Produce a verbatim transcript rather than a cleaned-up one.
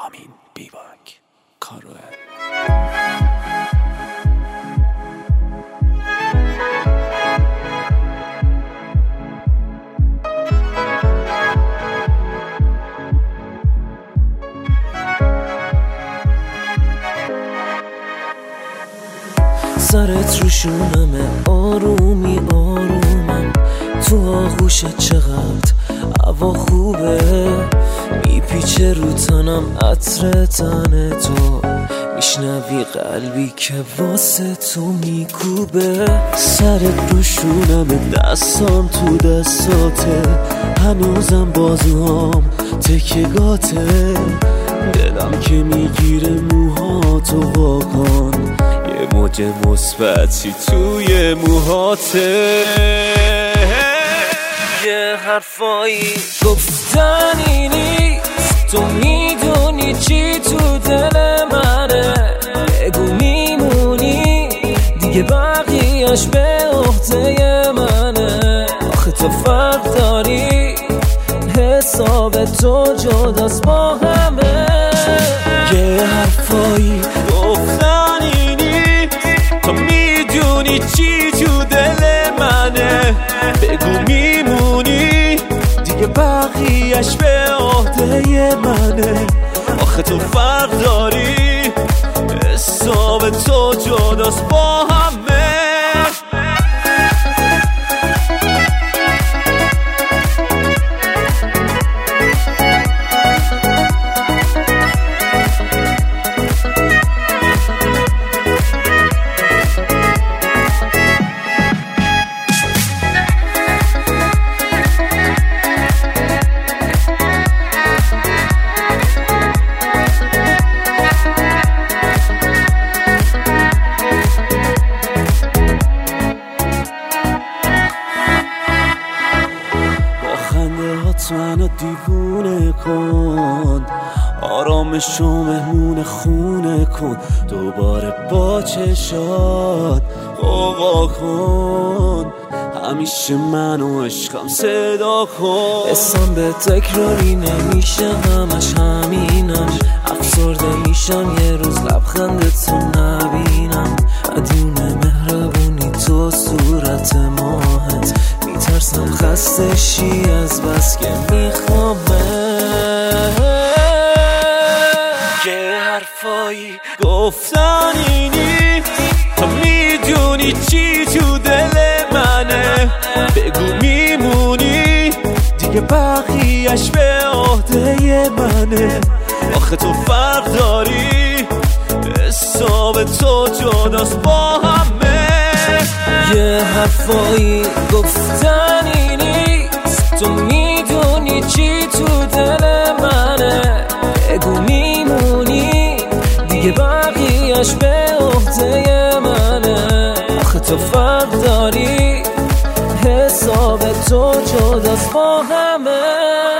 رامین بیباک کاروه. سرت رو شونمه، آرومی آرومم تو آغوشت، چقدر هوا خوبه، میپیچه رو تنم عطر تن تو، میشنوی قلبی که واسه تو میکوبه. سرت رو شونمه، دستام تو دستاته، هنوزم بازوهام تکگاته، دلم که میگیره موهاتو واکن، یه موج مثبتی توی موهاته. یه حرفایی گفتنی نیست، تو میدونی چی تو دل منه، بگو میمونی دیگه بقیه‌اش به عهده منه. آخه تو فرق داری، حساب تو جداست با همه. یه حرفایی گفتنی نیست، تو میدونی چی تو دل منه، بگو میمونی دیگه بقیه‌اش به عهده منه. آخه تو فرق داری، حساب تو جداست با همه. منو دیوونه کن، آرامشو مهمون خونه کن، دوباره با چشات قوقا کن، همیشه منو عشقم صدا کن. اسم به تکراری نمیشه، همش همینم، افسرده میشم یه روز لبخندتو نبینم، ادونه مهربونی تو صورت ماهت، میترسم خسته شی از بس که میخوامه. یه حرفایی گفتنی نیست، تو میدونی چی تو دل منه، بگو میمونی دیگه بقیه‌اش به عهده منه. آخه تو فرق داری، حساب تو جداست با همه. یه حرفایی گفتنی نیست، تو میدونی چی تو دل منه، بگو میمونی دیگه بقیه‌اش به عهده منه. آخه تو فرق داری، حساب تو جداست با همه.